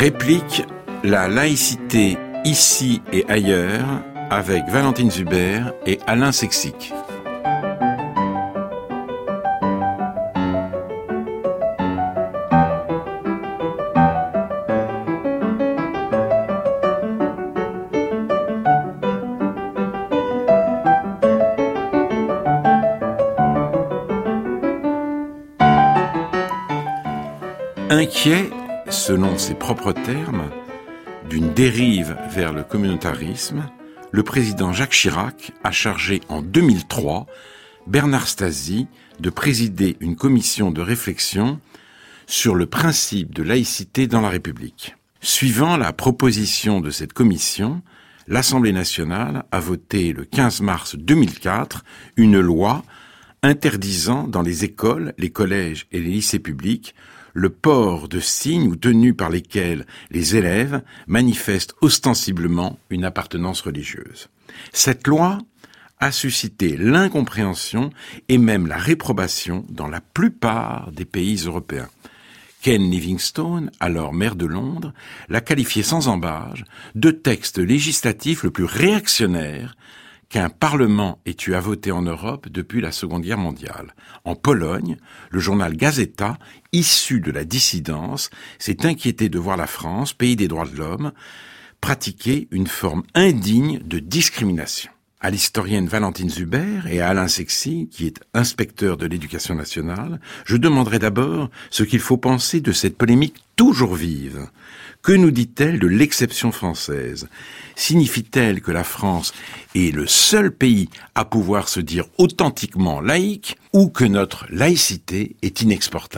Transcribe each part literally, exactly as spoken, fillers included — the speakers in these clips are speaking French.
Réplique la laïcité ici et ailleurs avec Valentine Zuber et Alain Sexic. Inquiet, selon ses propres termes, d'une dérive vers le communautarisme, le président Jacques Chirac a chargé en deux mille trois Bernard Stasi de présider une commission de réflexion sur le principe de laïcité dans la République. Suivant la proposition de cette commission, l'Assemblée nationale a voté le quinze mars deux mille quatre une loi interdisant dans les écoles, les collèges et les lycées publics le port de signes ou tenues par lesquels les élèves manifestent ostensiblement une appartenance religieuse. Cette loi a suscité l'incompréhension et même la réprobation dans la plupart des pays européens. Ken Livingstone, alors maire de Londres, l'a qualifié sans embâche de texte législatif le plus réactionnaire qu'un parlement ait eu à voter en Europe depuis la Seconde Guerre mondiale. En Pologne, le journal Gazeta, issu de la dissidence, s'est inquiété de voir la France, pays des droits de l'homme, pratiquer une forme indigne de discrimination. À l'historienne Valentine Zuber et à Alain Sexic, qui est inspecteur de l'éducation nationale, je demanderai d'abord ce qu'il faut penser de cette polémique toujours vive. Que nous dit-elle de l'exception française ? Signifie-t-elle que la France est le seul pays à pouvoir se dire authentiquement laïque ou que notre laïcité est inexportable ?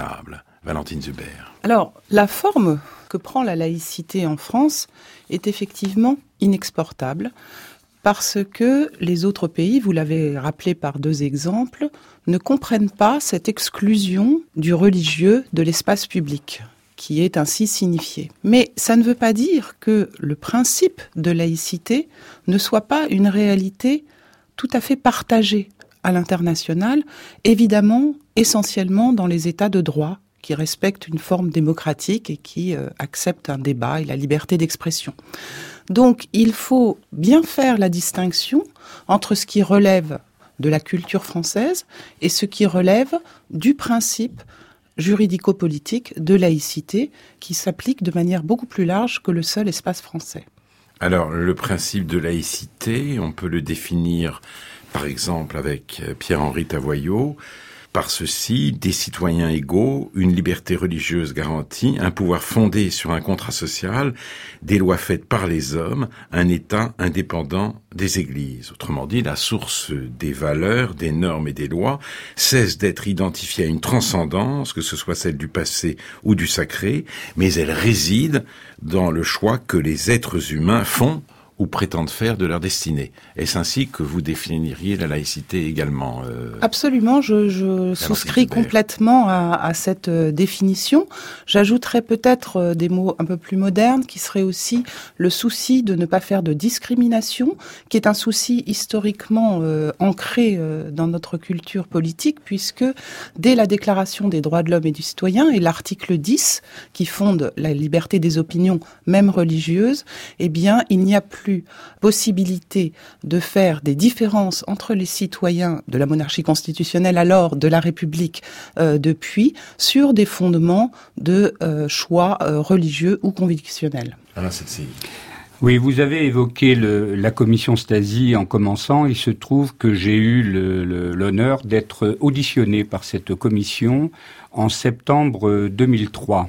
Valentine Zuber. Alors, la forme que prend la laïcité en France est effectivement inexportable parce que les autres pays, vous l'avez rappelé par deux exemples, ne comprennent pas cette exclusion du religieux de l'espace public, qui est ainsi signifié. Mais ça ne veut pas dire que le principe de laïcité ne soit pas une réalité tout à fait partagée à l'international, évidemment, essentiellement dans les États de droit, qui respectent une forme démocratique et qui euh, acceptent un débat et la liberté d'expression. Donc, il faut bien faire la distinction entre ce qui relève de la culture française et ce qui relève du principe juridico-politique de laïcité qui s'applique de manière beaucoup plus large que le seul espace français. Alors, le principe de laïcité, on peut le définir, par exemple, avec Pierre-Henri Tavoyot, par ceci, des citoyens égaux, une liberté religieuse garantie, un pouvoir fondé sur un contrat social, des lois faites par les hommes, un État indépendant des églises. Autrement dit, la source des valeurs, des normes et des lois cesse d'être identifiée à une transcendance, que ce soit celle du passé ou du sacré, mais elle réside dans le choix que les êtres humains font ou prétendent faire de leur destinée. Est-ce ainsi que vous définiriez la laïcité également euh, Absolument, je, je souscris complètement à, à cette définition. J'ajouterais peut-être des mots un peu plus modernes, qui seraient aussi le souci de ne pas faire de discrimination, qui est un souci historiquement euh, ancré euh, dans notre culture politique, puisque dès la Déclaration des droits de l'homme et du citoyen, et l'article dix, qui fonde la liberté des opinions, même religieuses, eh bien, il n'y a plus possibilité de faire des différences entre les citoyens de la monarchie constitutionnelle, alors de la République euh, depuis, sur des fondements de euh, choix euh, religieux ou convictionnels. Alain Sexic. Oui, vous avez évoqué le, la commission Stasi en commençant. Il se trouve que j'ai eu le, le, l'honneur d'être auditionné par cette commission en septembre deux mille trois.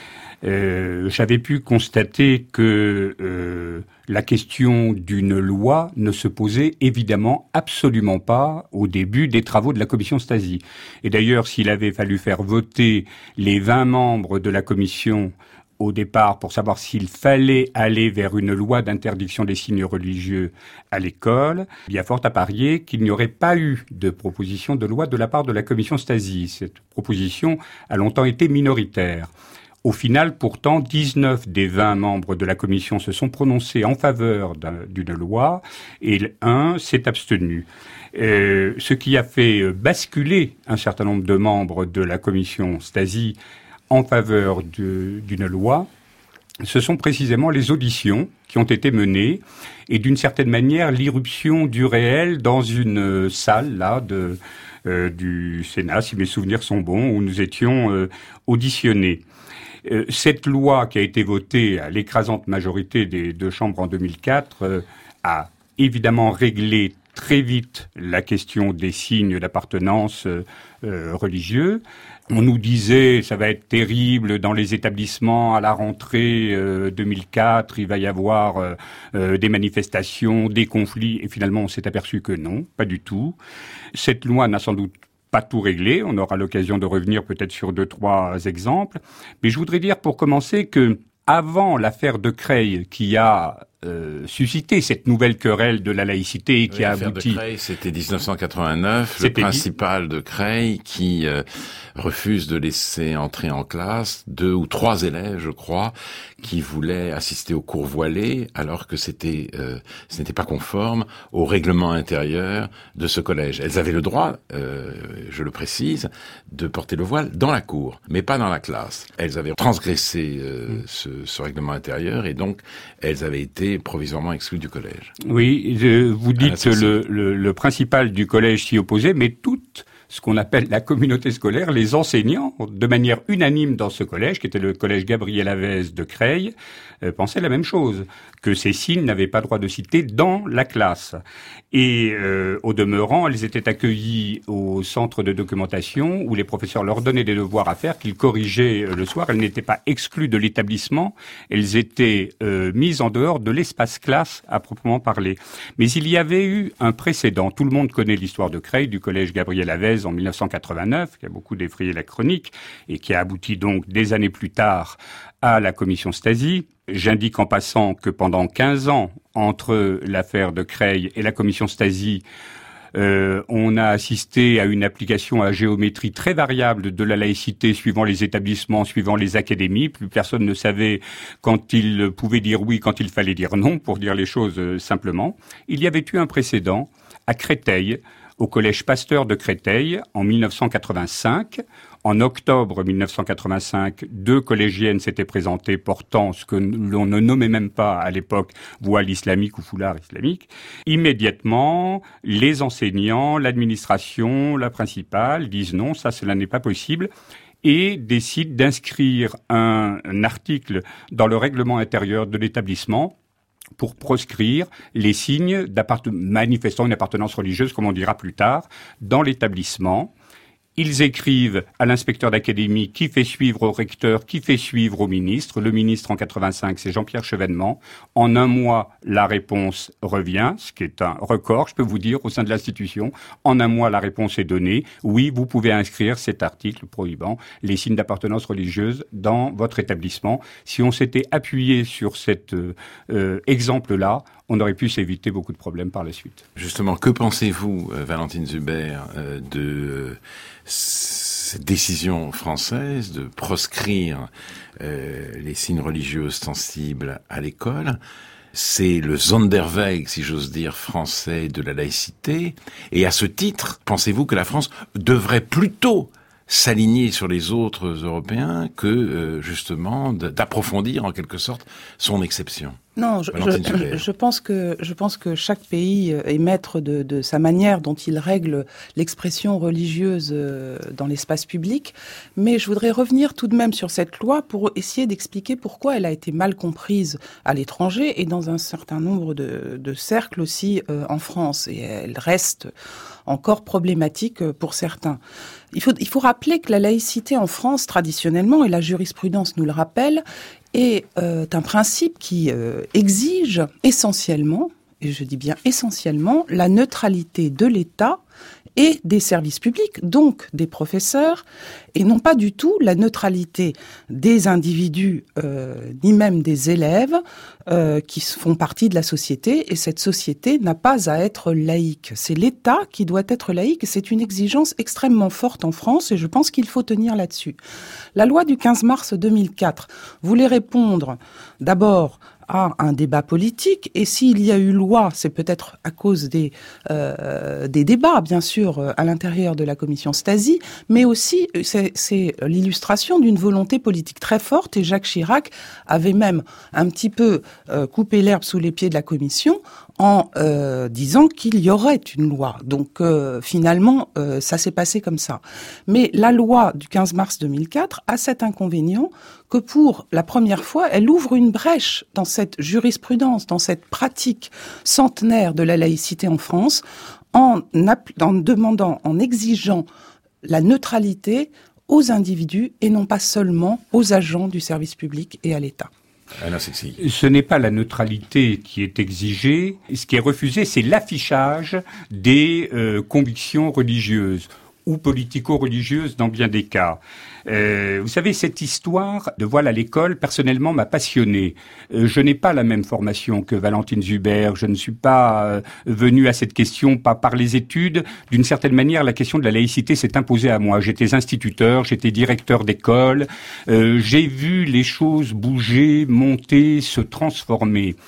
Euh, j'avais pu constater que euh, la question d'une loi ne se posait évidemment absolument pas au début des travaux de la commission Stasi. Et d'ailleurs, s'il avait fallu faire voter les vingt membres de la commission au départ pour savoir s'il fallait aller vers une loi d'interdiction des signes religieux à l'école, il y a fort à parier qu'il n'y aurait pas eu de proposition de loi de la part de la commission Stasi. Cette proposition a longtemps été minoritaire. Au final, pourtant, dix-neuf des vingt membres de la commission se sont prononcés en faveur d'un, d'une loi et un s'est abstenu. Euh, ce qui a fait basculer un certain nombre de membres de la commission Stasi en faveur de, d'une loi, ce sont précisément les auditions qui ont été menées et d'une certaine manière l'irruption du réel dans une salle là de euh, du Sénat, si mes souvenirs sont bons, où nous étions euh, auditionnés. Euh, cette loi qui a été votée à l'écrasante majorité des deux chambres en deux mille quatre euh, a évidemment réglé très vite la question des signes d'appartenance euh, euh, religieux. On nous disait, ça va être terrible dans les établissements à la rentrée euh, deux mille quatre, il va y avoir euh, euh, des manifestations, des conflits, et finalement on s'est aperçu que non, pas du tout. Cette loi n'a sans doute pas tout réglé, on aura l'occasion de revenir peut-être sur deux, trois exemples, mais je voudrais dire pour commencer que avant l'affaire de Creil qui a euh, suscité cette nouvelle querelle de la laïcité et qui oui, a abouti... L'affaire de Creil, c'était dix-neuf cent quatre-vingt-neuf, le principal de Creil qui euh, refuse de laisser entrer en classe deux ou trois élèves, je crois, qui voulaient assister aux cours voilés alors que c'était euh, ce n'était pas conforme au règlement intérieur de ce collège. Elles avaient le droit, euh, je le précise, de porter le voile dans la cour, mais pas dans la classe. Elles avaient transgressé euh, mmh. ce, ce règlement intérieur et donc elles avaient été provisoirement exclues du collège. Oui, je, vous dites que le, le, le principal du collège s'y opposait, mais toute ce qu'on appelle la communauté scolaire, les enseignants, de manière unanime dans ce collège, qui était le collège Gabriel Havès de Creil, euh, pensaient la même chose, que ces signes n'avaient pas droit de citer dans la classe. Et euh, au demeurant, elles étaient accueillies au centre de documentation où les professeurs leur donnaient des devoirs à faire qu'ils corrigeaient euh, le soir. Elles n'étaient pas exclues de l'établissement, elles étaient euh, mises en dehors de l'espace classe à proprement parler. Mais il y avait eu un précédent. Tout le monde connaît l'histoire de Creil, du collège Gabriel Havès en mille neuf cent quatre-vingt-neuf, qui a beaucoup défrayé la chronique et qui a abouti donc des années plus tard à la commission Stasi. J'indique en passant que pendant quinze ans, entre l'affaire de Creil et la commission Stasi, euh, on a assisté à une application à géométrie très variable de la laïcité suivant les établissements, suivant les académies. Plus personne ne savait quand il pouvait dire oui, quand il fallait dire non, pour dire les choses euh, simplement. Il y avait eu un précédent à Créteil, au collège Pasteur de Créteil, en mille neuf cent quatre-vingt-cinq. En octobre mille neuf cent quatre-vingt-cinq, deux collégiennes s'étaient présentées portant ce que l'on ne nommait même pas à l'époque voile islamique ou foulard islamique. Immédiatement, les enseignants, l'administration, la principale disent non, ça, cela n'est pas possible, et décident d'inscrire un, un article dans le règlement intérieur de l'établissement pour proscrire les signes manifestant une appartenance religieuse, comme on dira plus tard, dans l'établissement. Ils écrivent à l'inspecteur d'académie qui fait suivre au recteur, qui fait suivre au ministre. Le ministre en quatre-vingt-cinq, c'est Jean-Pierre Chevènement. En un mois, la réponse revient, ce qui est un record, je peux vous dire, au sein de l'institution. En un mois, la réponse est donnée. Oui, vous pouvez inscrire cet article prohibant les signes d'appartenance religieuse dans votre établissement. Si on s'était appuyé sur cet euh, exemple-là, on aurait pu s'éviter beaucoup de problèmes par la suite. Justement, que pensez-vous, euh, Valentine Zuber, euh, de euh, cette décision française de proscrire euh, les signes religieux ostensibles à l'école? C'est le Sonderweg, si j'ose dire, français de la laïcité. Et à ce titre, pensez-vous que la France devrait plutôt s'aligner sur les autres Européens que, euh, justement, d'approfondir en quelque sorte son exception? Non, je, je, je pense que je pense que chaque pays est maître de, de sa manière dont il règle l'expression religieuse dans l'espace public. Mais je voudrais revenir tout de même sur cette loi pour essayer d'expliquer pourquoi elle a été mal comprise à l'étranger et dans un certain nombre de, de cercles aussi euh, en France. Et elle reste encore problématique pour certains. Il faut, il faut rappeler que la laïcité en France, traditionnellement, et la jurisprudence nous le rappelle, est euh, un principe qui euh, exige essentiellement, et je dis bien essentiellement, la neutralité de l'État et des services publics, donc des professeurs, et non pas du tout la neutralité des individus, euh, ni même des élèves, euh, qui font partie de la société, et cette société n'a pas à être laïque. C'est l'État qui doit être laïque, et c'est une exigence extrêmement forte en France, et je pense qu'il faut tenir là-dessus. La loi du quinze mars deux mille quatre voulait répondre d'abord à un débat politique. Et s'il y a eu loi, c'est peut-être à cause des, euh, des débats, bien sûr, à l'intérieur de la commission Stasi, mais aussi c'est, c'est l'illustration d'une volonté politique très forte. Et Jacques Chirac avait même un petit peu euh, coupé l'herbe sous les pieds de la commission en euh, disant qu'il y aurait une loi. Donc euh, finalement, euh, ça s'est passé comme ça. Mais la loi du quinze mars deux mille quatre a cet inconvénient que pour la première fois, elle ouvre une brèche dans cette jurisprudence, dans cette pratique centenaire de la laïcité en France, en, en demandant, en exigeant la neutralité aux individus et non pas seulement aux agents du service public et à l'État. Alain Sexigue. Ce n'est pas la neutralité qui est exigée. Ce qui est refusé, c'est l'affichage des euh, convictions religieuses ou politico-religieuses dans bien des cas. Euh, vous savez, cette histoire de voile à l'école, personnellement, m'a passionné. Euh, je n'ai pas la même formation que Valentine Zuber. Je ne suis pas euh, venu à cette question pas par les études. D'une certaine manière, la question de la laïcité s'est imposée à moi. J'étais instituteur, j'étais directeur d'école. Euh, j'ai vu les choses bouger, monter, se transformer.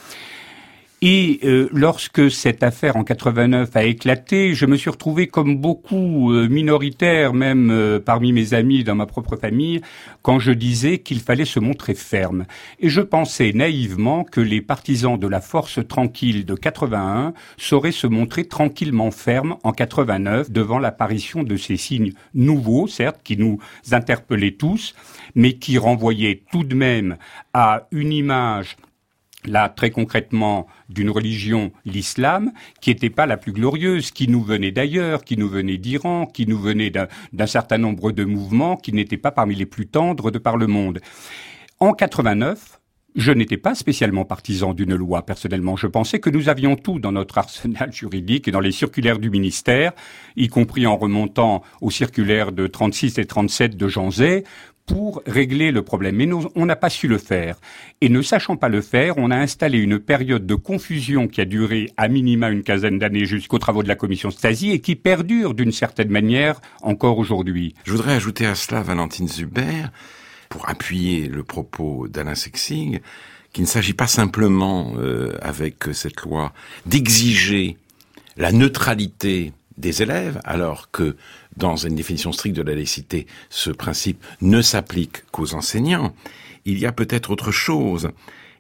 Et euh, lorsque cette affaire en quatre-vingt-neuf a éclaté, je me suis retrouvé comme beaucoup euh, minoritaire, même euh, parmi mes amis dans ma propre famille, quand je disais qu'il fallait se montrer ferme. Et je pensais naïvement que les partisans de la force tranquille de quatre-vingt-un sauraient se montrer tranquillement fermes en quatre-vingt-neuf devant l'apparition de ces signes nouveaux, certes, qui nous interpellaient tous, mais qui renvoyaient tout de même à une image, là, très concrètement, d'une religion, l'islam, qui n'était pas la plus glorieuse, qui nous venait d'ailleurs, qui nous venait d'Iran, qui nous venait d'un, d'un certain nombre de mouvements, qui n'étaient pas parmi les plus tendres de par le monde. En quatre-vingt-neuf, je n'étais pas spécialement partisan d'une loi, personnellement. Je pensais que nous avions tout dans notre arsenal juridique et dans les circulaires du ministère, y compris en remontant aux circulaires de trente-six et trente-sept de Jean Zay, pour régler le problème. Mais nous, on n'a pas su le faire. Et ne sachant pas le faire, on a installé une période de confusion qui a duré à minima une quinzaine d'années jusqu'aux travaux de la commission Stasi et qui perdure d'une certaine manière encore aujourd'hui. Je voudrais ajouter à cela, Valentine Zuber, pour appuyer le propos d'Alain Sexigue, qu'il ne s'agit pas simplement, euh, avec cette loi, d'exiger la neutralité des élèves, alors que dans une définition stricte de la laïcité, ce principe ne s'applique qu'aux enseignants. Il y a peut-être autre chose.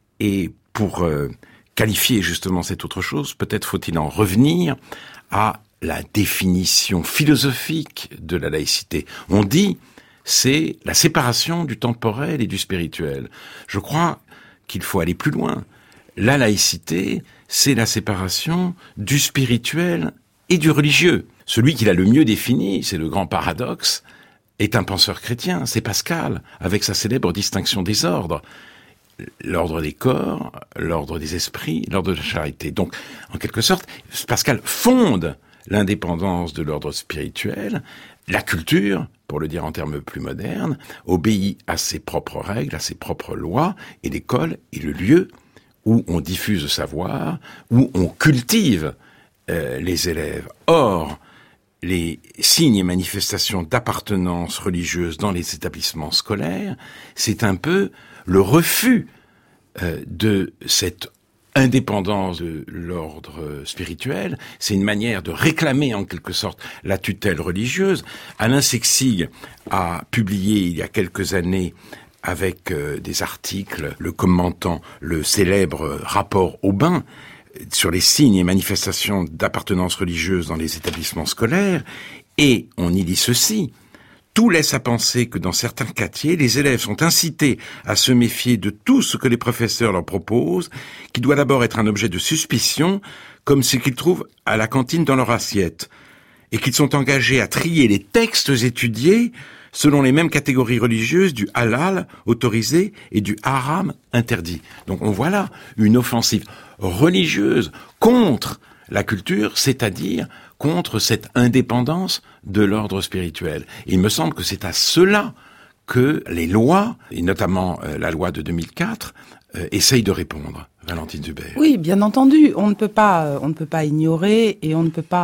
Et pour euh, qualifier justement cette autre chose, peut-être faut-il en revenir à la définition philosophique de la laïcité. On dit, c'est la séparation du temporel et du spirituel. Je crois qu'il faut aller plus loin. La laïcité, c'est la séparation du spirituel et du religieux. Celui qui l'a le mieux défini, c'est le grand paradoxe, est un penseur chrétien, c'est Pascal, avec sa célèbre distinction des ordres. L'ordre des corps, l'ordre des esprits, l'ordre de la charité. Donc, en quelque sorte, Pascal fonde l'indépendance de l'ordre spirituel. La culture, pour le dire en termes plus modernes, obéit à ses propres règles, à ses propres lois, et l'école est le lieu où on diffuse le savoir, où on cultive euh, les élèves. Or, les signes et manifestations d'appartenance religieuse dans les établissements scolaires, c'est un peu le refus euh, de cette indépendance de l'ordre spirituel. C'est une manière de réclamer en quelque sorte la tutelle religieuse. Alain Sexigue a publié il y a quelques années avec euh, des articles le commentant le célèbre rapport Aubin sur les signes et manifestations d'appartenance religieuse dans les établissements scolaires, et on y lit ceci. Tout laisse à penser que dans certains quartiers, les élèves sont incités à se méfier de tout ce que les professeurs leur proposent, qui doit d'abord être un objet de suspicion, comme ce qu'ils trouvent à la cantine dans leur assiette, et qu'ils sont engagés à trier les textes étudiés selon les mêmes catégories religieuses du halal autorisé et du haram interdit. Donc on voit là une offensive religieuse contre la culture, c'est-à-dire contre cette indépendance de l'ordre spirituel. Et il me semble que c'est à cela que les lois, et notamment euh, la loi de deux mille quatre, euh, essayent de répondre. Valentine Zuber. Oui, bien entendu, on ne peut pas, on ne peut pas ignorer et on ne peut pas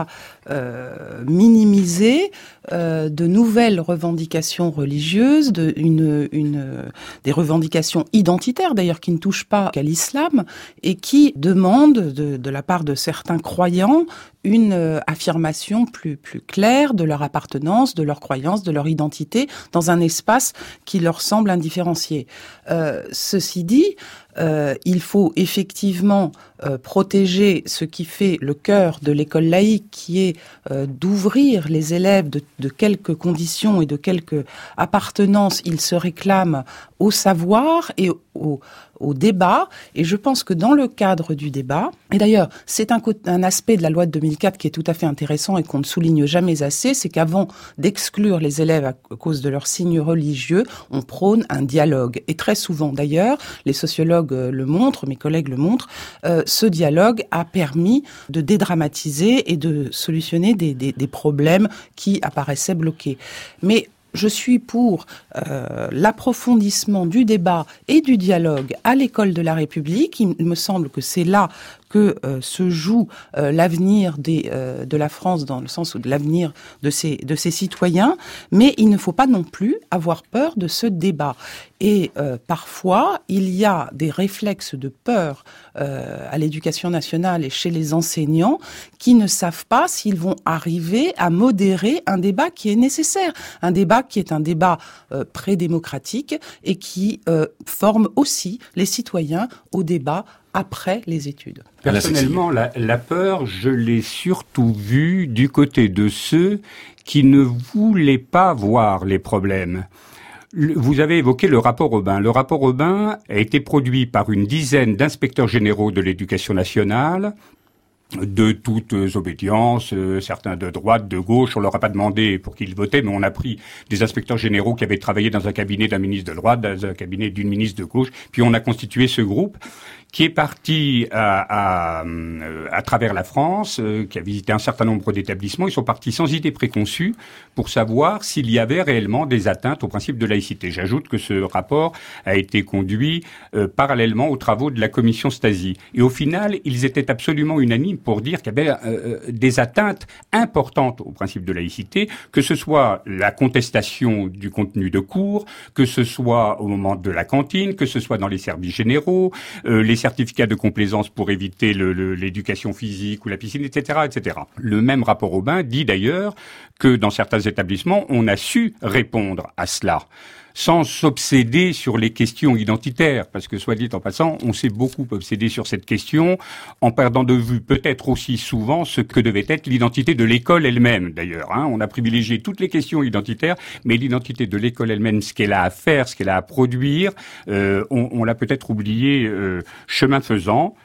euh, minimiser euh, de nouvelles revendications religieuses, de, une, une, des revendications identitaires d'ailleurs qui ne touchent pas qu'à l'islam et qui demandent de, de la part de certains croyants une euh, affirmation plus, plus claire de leur appartenance, de leur croyance, de leur identité dans un espace qui leur semble indifférencié. Euh, ceci dit, euh, il faut effectivement euh, protéger ce qui fait le cœur de l'école laïque, qui est euh, d'ouvrir les élèves de, de quelques conditions et de quelques appartenances ils se réclament au savoir et au, au débat. Et je pense que dans le cadre du débat, et d'ailleurs c'est un, un aspect de la loi de deux mille quatre qui est tout à fait intéressant et qu'on ne souligne jamais assez, c'est qu'avant d'exclure les élèves à cause de leurs signes religieux, on prône un dialogue. Et très souvent d'ailleurs, les sociologues le montrent, mes collègues le montrent, euh, ce dialogue a permis de dédramatiser et de solutionner des, des, des problèmes qui apparaissaient bloqués. Mais je suis pour euh, l'approfondissement du débat et du dialogue à l'école de la République. Il me semble que c'est là que euh, se joue euh, l'avenir des, euh, de la France, dans le sens où de l'avenir de ses, de ses citoyens. Mais il ne faut pas non plus avoir peur de ce débat. Et euh, parfois, il y a des réflexes de peur euh, à l'éducation nationale et chez les enseignants qui ne savent pas s'ils vont arriver à modérer un débat qui est nécessaire. Un débat qui est un débat euh, pré-démocratique et qui euh, forme aussi les citoyens au débat après les études. Personnellement, la, la peur, je l'ai surtout vue du côté de ceux qui ne voulaient pas voir les problèmes. Vous avez évoqué le rapport Aubin. Le rapport Aubin a été produit par une dizaine d'inspecteurs généraux de l'éducation nationale, de toutes obédiences, euh, certains de droite, de gauche. On leur a pas demandé pour qu'ils votaient, mais on a pris des inspecteurs généraux qui avaient travaillé dans un cabinet d'un ministre de droite, dans un cabinet d'une ministre de gauche, puis on a constitué ce groupe qui est parti à, à, à travers la France, euh, qui a visité un certain nombre d'établissements. Ils sont partis sans idée préconçue pour savoir s'il y avait réellement des atteintes au principe de laïcité. J'ajoute que ce rapport a été conduit euh, parallèlement aux travaux de la commission Stasi. Et au final, ils étaient absolument unanimes pour dire qu'il y avait euh, des atteintes importantes au principe de laïcité, que ce soit la contestation du contenu de cours, que ce soit au moment de la cantine, que ce soit dans les services généraux, euh, les certificats de complaisance pour éviter le, le, l'éducation physique ou la piscine, et cetera, et cetera. Le même rapport Aubin dit d'ailleurs que dans certains établissements, on a su répondre à cela, sans s'obséder sur les questions identitaires, parce que, soit dit en passant, on s'est beaucoup obsédé sur cette question, en perdant de vue peut-être aussi souvent ce que devait être l'identité de l'école elle-même, d'ailleurs. Hein. On a privilégié toutes les questions identitaires, mais l'identité de l'école elle-même, ce qu'elle a à faire, ce qu'elle a à produire, euh, on, on l'a peut-être oublié euh, chemin faisant.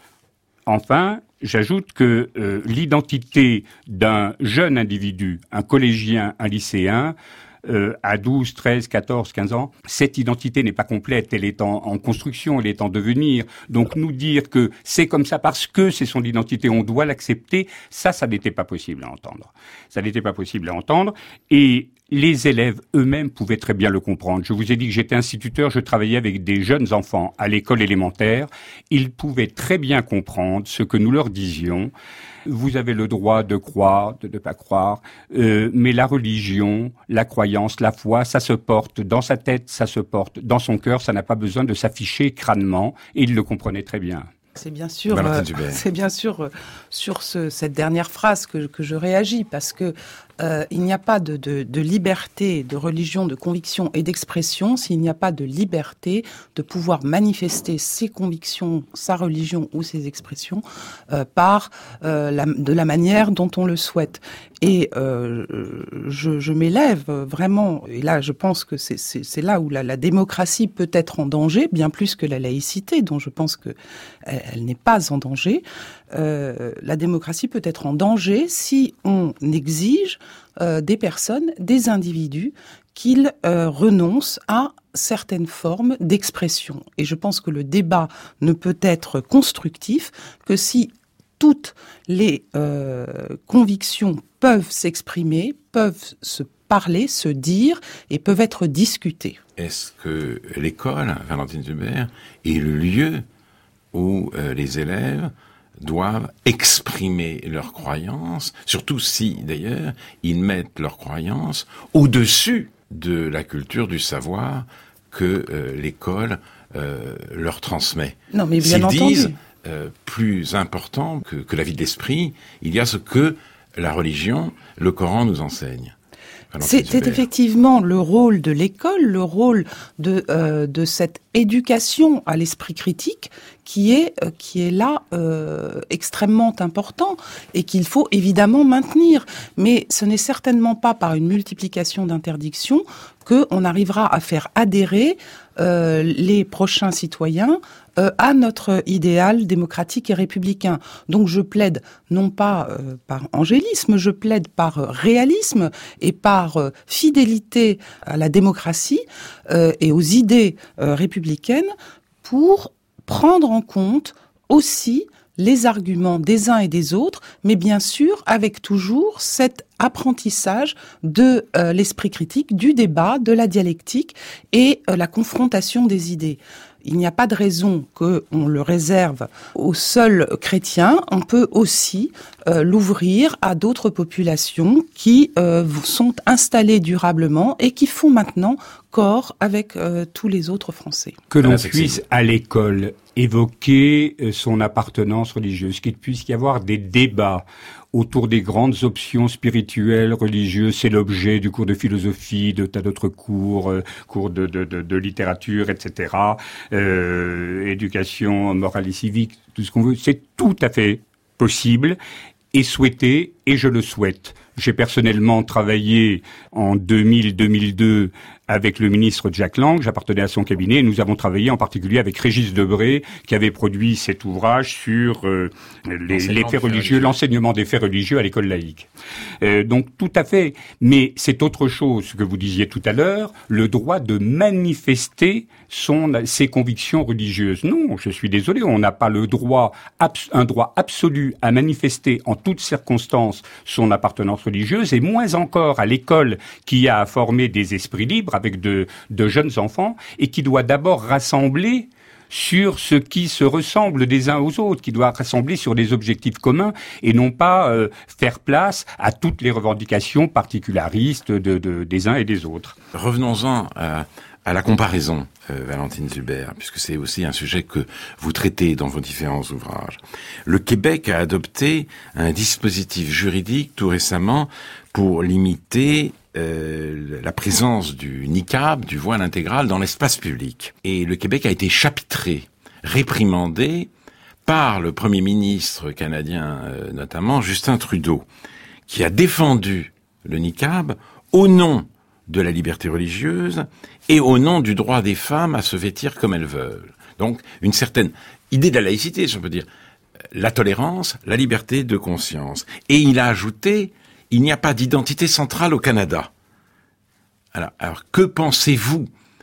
Enfin, j'ajoute que euh, l'identité d'un jeune individu, un collégien, un lycéen, Euh, à douze, treize, quatorze, quinze ans, cette identité n'est pas complète, elle est en, en construction, elle est en devenir. Donc nous dire que c'est comme ça parce que c'est son identité, on doit l'accepter, ça, ça n'était pas possible à entendre. Ça n'était pas possible à entendre et les élèves eux-mêmes pouvaient très bien le comprendre. Je vous ai dit que j'étais instituteur, je travaillais avec des jeunes enfants à l'école élémentaire. Ils pouvaient très bien comprendre ce que nous leur disions. Vous avez le droit de croire, de ne pas croire, euh, mais la religion, la croyance, la foi, ça se porte dans sa tête, ça se porte dans son cœur, ça n'a pas besoin de s'afficher crânement, et il le comprenait très bien. C'est bien sûr, euh, c'est bien sûr euh, sur ce, cette dernière phrase que, que je réagis, parce que euh, il n'y a pas de, de, de liberté de religion, de conviction et d'expression s'il n'y a pas de liberté de pouvoir manifester ses convictions, sa religion ou ses expressions euh, par euh, la, de la manière dont on le souhaite. Et euh, je, je m'élève vraiment, et là je pense que c'est, c'est, c'est là où la, la démocratie peut être en danger, bien plus que la laïcité, dont je pense que elle, elle n'est pas en danger. Euh, la démocratie peut être en danger si on exige euh, des personnes, des individus, qu'ils euh, renoncent à certaines formes d'expression. Et je pense que le débat ne peut être constructif que si toutes les euh, convictions peuvent s'exprimer, peuvent se parler, se dire et peuvent être discutées. Est-ce que l'école, Valentine Hubert, est le lieu où euh, les élèves doivent exprimer leurs croyances, surtout si, d'ailleurs, ils mettent leurs croyances au-dessus de la culture du savoir que euh, l'école euh, leur transmet. Non, mais bien S'ils entendu. disent, euh, plus important que, que la vie de l'esprit, il y a ce que la religion, le Coran nous enseigne. C'est, c'est effectivement le rôle de l'école, le rôle de euh, de cette éducation à l'esprit critique qui est euh, qui est là euh, extrêmement important et qu'il faut évidemment maintenir. Mais ce n'est certainement pas par une multiplication d'interdictions que on arrivera à faire adhérer euh, les prochains citoyens euh, à notre idéal démocratique et républicain. Donc je plaide non pas euh, par angélisme, je plaide par euh, réalisme et par euh, fidélité à la démocratie euh, et aux idées euh, républicaines pour prendre en compte aussi les arguments des uns et des autres, mais bien sûr avec toujours cet apprentissage de euh, l'esprit critique, du débat, de la dialectique et euh, la confrontation des idées. Il n'y a pas de raison qu'on le réserve aux seuls chrétiens. On peut aussi euh, l'ouvrir à d'autres populations qui euh, sont installées durablement et qui font maintenant corps avec euh, tous les autres Français. Que l'on puisse à l'école évoquer son appartenance religieuse, qu'il puisse y avoir des débats autour des grandes options spirituelles, religieuses, c'est l'objet du cours de philosophie, de tas d'autres cours, euh, cours de, de, de, de littérature, et cetera, euh, éducation morale et civique, tout ce qu'on veut, c'est tout à fait possible et souhaité, et je le souhaite. J'ai personnellement travaillé en deux mille deux mille deux avec le ministre Jack Lang, j'appartenais à son cabinet, et nous avons travaillé en particulier avec Régis Debray, qui avait produit cet ouvrage sur euh, les, les faits religieux, religieux, l'enseignement des faits religieux à l'école laïque. Euh, donc tout à fait, mais c'est autre chose que vous disiez tout à l'heure, le droit de manifester son, ses convictions religieuses. Non, je suis désolé, on n'a pas le droit, un droit absolu à manifester en toutes circonstances son appartenance religieuse, et moins encore à l'école qui a à former des esprits libres avec de, de jeunes enfants, et qui doit d'abord rassembler sur ce qui se ressemble des uns aux autres, qui doit rassembler sur des objectifs communs, et non pas euh, faire place à toutes les revendications particularistes de, de, des uns et des autres. Revenons-en à, à la comparaison, euh, Valentine Zuber, puisque c'est aussi un sujet que vous traitez dans vos différents ouvrages. Le Québec a adopté un dispositif juridique tout récemment pour limiter Euh, la présence du niqab, du voile intégral dans l'espace public. Et le Québec a été chapitré, réprimandé par le Premier ministre canadien, euh, notamment Justin Trudeau, qui a défendu le niqab au nom de la liberté religieuse et au nom du droit des femmes à se vêtir comme elles veulent. Donc, une certaine idée de la laïcité, si on peut dire, la tolérance, la liberté de conscience. Et il a ajouté: il n'y a pas d'identité centrale au Canada. Alors, alors, que pensez-vous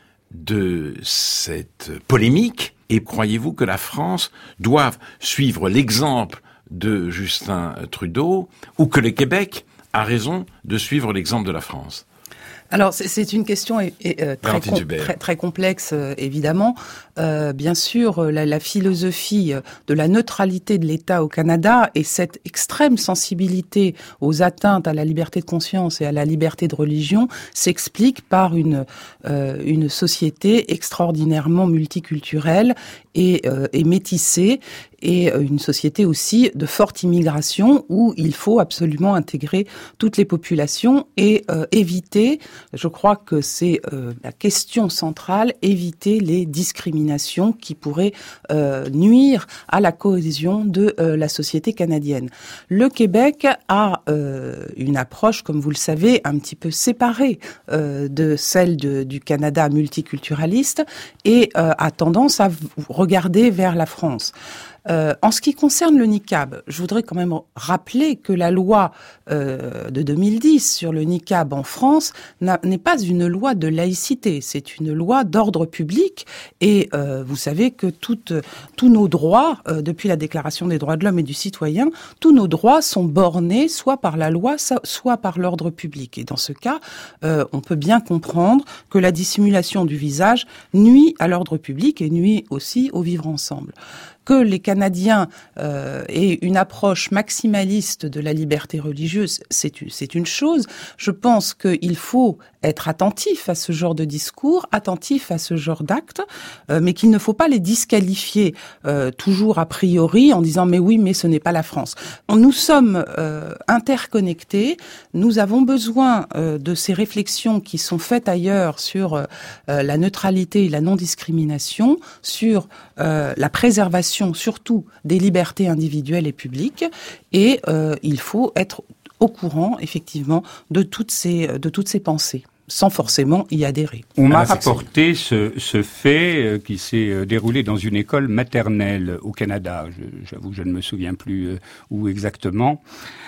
de cette polémique, et croyez-vous que la France doive suivre l'exemple de Justin Trudeau, ou que le Québec a raison de suivre l'exemple de la France ? Alors c'est, c'est une question et, et, euh, très, com- très, très complexe euh, évidemment. Euh, bien sûr, la, la philosophie de la neutralité de l'État au Canada et cette extrême sensibilité aux atteintes à la liberté de conscience et à la liberté de religion s'explique par une euh, une société extraordinairement multiculturelle et, euh, et métissée, et une société aussi de forte immigration où il faut absolument intégrer toutes les populations et euh, éviter, je crois que c'est euh, la question centrale, éviter les discriminations qui pourraient euh, nuire à la cohésion de euh, la société canadienne. Le Québec a euh, une approche, comme vous le savez, un petit peu séparée euh, de celle de, du Canada multiculturaliste et euh, a tendance à regarder vers la France. Euh, en ce qui concerne le niqab, je voudrais quand même rappeler que la loi euh, de deux mille dix sur le niqab en France n'a, n'est pas une loi de laïcité, c'est une loi d'ordre public, et euh, vous savez que toutes, tous nos droits, euh, depuis la Déclaration des droits de l'homme et du citoyen, tous nos droits sont bornés soit par la loi, soit par l'ordre public. Et dans ce cas, euh, on peut bien comprendre que la dissimulation du visage nuit à l'ordre public et nuit aussi au vivre ensemble. que les Canadiens euh, aient une approche maximaliste de la liberté religieuse, c'est, c'est une chose. Je pense qu'il faut être attentif à ce genre de discours, attentif à ce genre d'actes, euh, mais qu'il ne faut pas les disqualifier euh, toujours a priori en disant mais oui, mais ce n'est pas la France. Nous sommes euh, interconnectés, nous avons besoin euh, de ces réflexions qui sont faites ailleurs sur euh, la neutralité et la non-discrimination, sur euh, la préservation surtout des libertés individuelles et publiques, et euh, il faut être au courant effectivement de toutes ces, de toutes ces pensées, sans forcément y adhérer. On m'a rapporté ce, ce fait qui s'est déroulé dans une école maternelle au Canada. Je, j'avoue que je ne me souviens plus où exactement.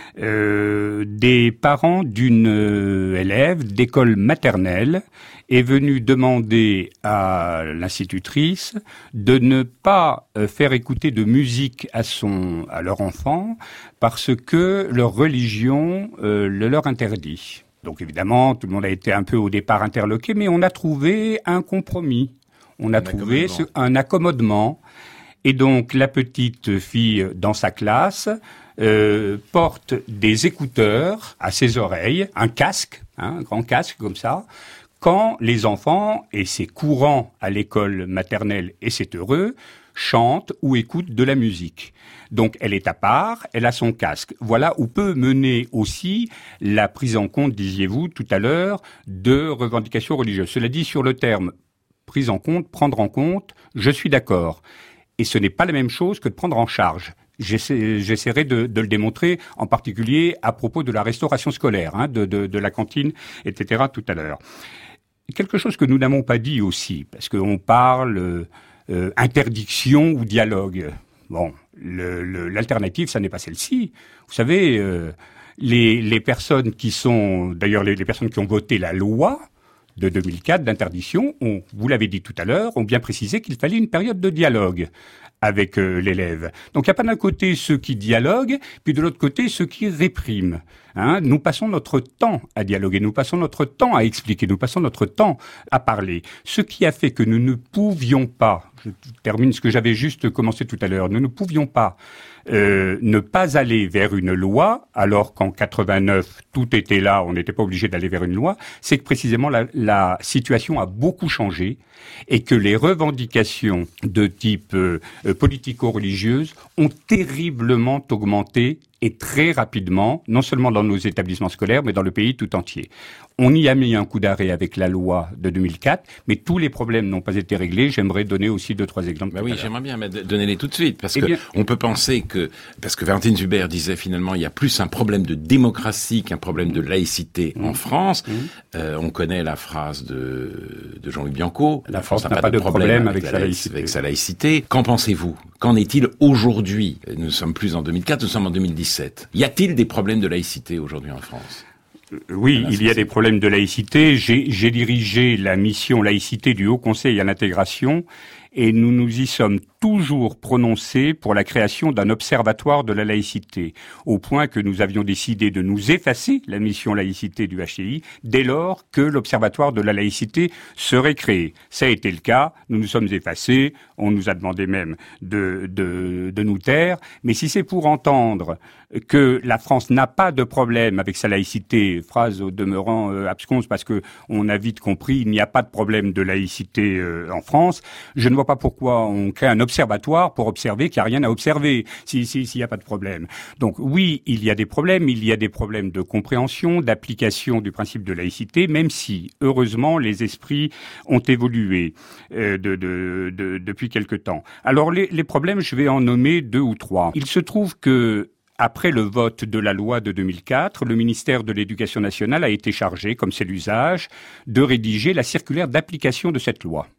Euh, des parents d'une élève d'école maternelle est venu demander à l'institutrice de ne pas faire écouter de musique à son, à leur enfant parce que leur religion euh, le leur interdit. Donc évidemment, tout le monde a été un peu au départ interloqué, mais on a trouvé un compromis. On a un trouvé ce, un accommodement. Et donc la petite fille dans sa classe euh, porte des écouteurs à ses oreilles, un casque, hein, un grand casque comme ça, quand les enfants, et c'est courant à l'école maternelle et c'est heureux, chantent ou écoutent de la musique. Donc elle est à part, elle a son casque. Voilà où peut mener aussi la prise en compte, disiez-vous tout à l'heure, de revendications religieuses. Cela dit, sur le terme prise en compte, prendre en compte, je suis d'accord. Et ce n'est pas la même chose que de prendre en charge. J'essa- j'essaierai de, de le démontrer, en particulier à propos de la restauration scolaire, hein, de, de, de la cantine, et cetera tout à l'heure. Quelque chose que nous n'avons pas dit aussi, parce qu'on parle euh, interdiction ou dialogue. Bon, le, le, l'alternative, ça n'est pas celle-ci. Vous savez, euh, les, les personnes qui sont, d'ailleurs les, les personnes qui ont voté la loi de deux mille quatre d'interdiction, ont, vous l'avez dit tout à l'heure, ont bien précisé qu'il fallait une période de dialogue avec euh, l'élève. Donc il n'y a pas d'un côté ceux qui dialoguent, puis de l'autre côté ceux qui répriment. Hein, nous passons notre temps à dialoguer, nous passons notre temps à expliquer, nous passons notre temps à parler. Ce qui a fait que nous ne pouvions pas, je termine ce que j'avais juste commencé tout à l'heure, nous ne pouvions pas euh, ne pas aller vers une loi, alors qu'en quatre-vingt-neuf, tout était là, on n'était pas obligé d'aller vers une loi, c'est que précisément la, la situation a beaucoup changé et que les revendications de type euh, politico-religieuse ont terriblement augmenté et très rapidement, non seulement dans nos établissements scolaires, mais dans le pays tout entier. On y a mis un coup d'arrêt avec la loi de deux mille quatre, mais tous les problèmes n'ont pas été réglés. J'aimerais donner aussi deux, trois exemples. Bah oui, j'aimerais bien donner-les tout de suite, parce eh que bien, on peut penser que, parce que Valentine Zuber disait finalement, il y a plus un problème de démocratie qu'un problème de laïcité mmh. en France. Mmh. Euh, on connaît la phrase de, de Jean-Louis Bianco. La France n'a pas, pas de problème, problème avec, avec, sa laïcité. avec sa laïcité. Qu'en pensez-vous? Qu'en est-il aujourd'hui? Nous ne sommes plus en deux mille quatre, nous sommes en deux mille dix-sept. Y a-t-il des problèmes de laïcité aujourd'hui en France? Oui, il y a des problèmes de laïcité. J'ai, j'ai dirigé la mission laïcité du Haut Conseil à l'intégration et nous nous y sommes toujours prononcés pour la création d'un observatoire de la laïcité, au point que nous avions décidé de nous effacer la mission laïcité du H C I dès lors que l'observatoire de la laïcité serait créé. Ça a été le cas, nous nous sommes effacés, on nous a demandé même de, de, de nous taire, mais si c'est pour entendre que la France n'a pas de problème avec sa laïcité, phrase au demeurant euh, absconse parce que on a vite compris, il n'y a pas de problème de laïcité euh, en France, je ne vois pas pourquoi on crée un observatoire pour observer qu'il n'y a rien à observer, si, si, s'il n'y a pas de problème. Donc oui, il y a des problèmes, il y a des problèmes de compréhension, d'application du principe de laïcité, même si, heureusement, les esprits ont évolué euh, de, de, de, depuis quelque temps. Alors les, les problèmes, je vais en nommer deux ou trois. Il se trouve que après le vote de la loi de deux mille quatre, le ministère de l'Éducation nationale a été chargé, comme c'est l'usage, de rédiger la circulaire d'application de cette loi.